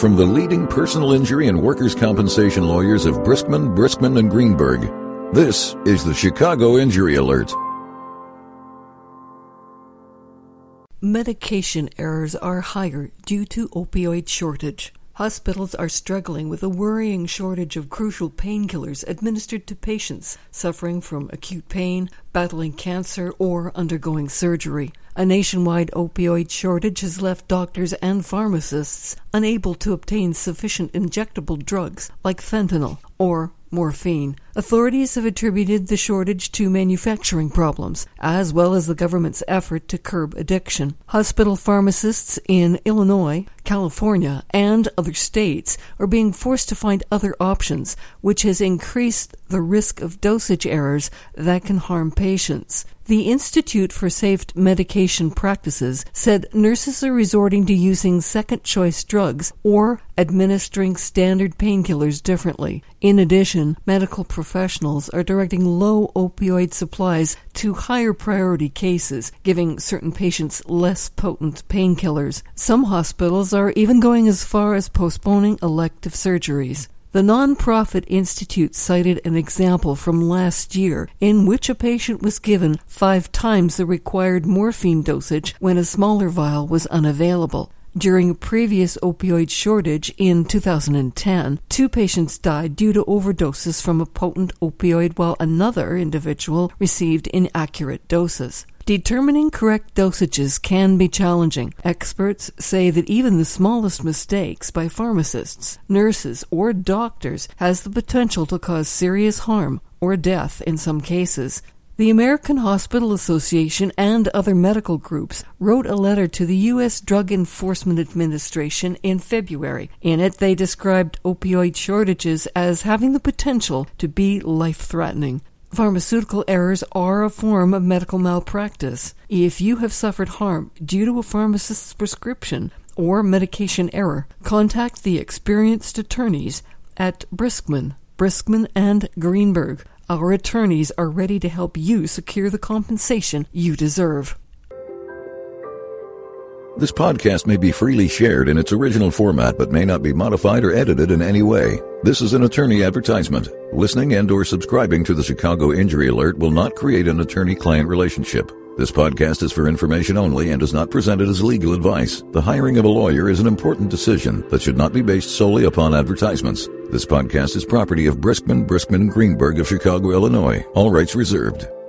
from the leading personal injury and workers' compensation lawyers of Briskman, and Greenberg. This is the Chicago Injury Alert. Medication errors are higher due to opioid shortage. Hospitals are struggling with a worrying shortage of crucial painkillers administered to patients suffering from acute pain, battling cancer, or undergoing surgery. A nationwide opioid shortage has left doctors and pharmacists unable to obtain sufficient injectable drugs like fentanyl or morphine. Authorities have attributed the shortage to manufacturing problems, as well as the government's effort to curb addiction. Hospital pharmacists in Illinois, California, and other states are being forced to find other options, which has increased the risk of dosage errors that can harm patients. The Institute for Safe Medication Practices said nurses are resorting to using second-choice drugs or administering standard painkillers differently. In addition, medical professionals are directing low opioid supplies to higher priority cases, giving certain patients less potent painkillers. Some hospitals are even going as far as postponing elective surgeries. The nonprofit institute cited an example from last year in which a patient was given 5 times the required morphine dosage when a smaller vial was unavailable. During a previous opioid shortage in 2010, 2 patients died due to overdoses from a potent opioid while another individual received inaccurate doses. Determining correct dosages can be challenging. Experts say that even the smallest mistakes by pharmacists, nurses, or doctors has the potential to cause serious harm or death in some cases. The American Hospital Association and other medical groups wrote a letter to the U.S. Drug Enforcement Administration in February. In it, they described opioid shortages as having the potential to be life-threatening. Pharmaceutical errors are a form of medical malpractice. If you have suffered harm due to a pharmacist's prescription or medication error, contact the experienced attorneys at Briskman, and Greenberg. Our attorneys are ready to help you secure the compensation you deserve. This podcast may be freely shared in its original format but may not be modified or edited in any way. This is an attorney advertisement. Listening and/or subscribing to the Chicago Injury Alert will not create an attorney-client relationship. This podcast is for information only and is not presented as legal advice. The hiring of a lawyer is an important decision that should not be based solely upon advertisements. This podcast is property of Briskman, and Greenberg of Chicago, Illinois. All rights reserved.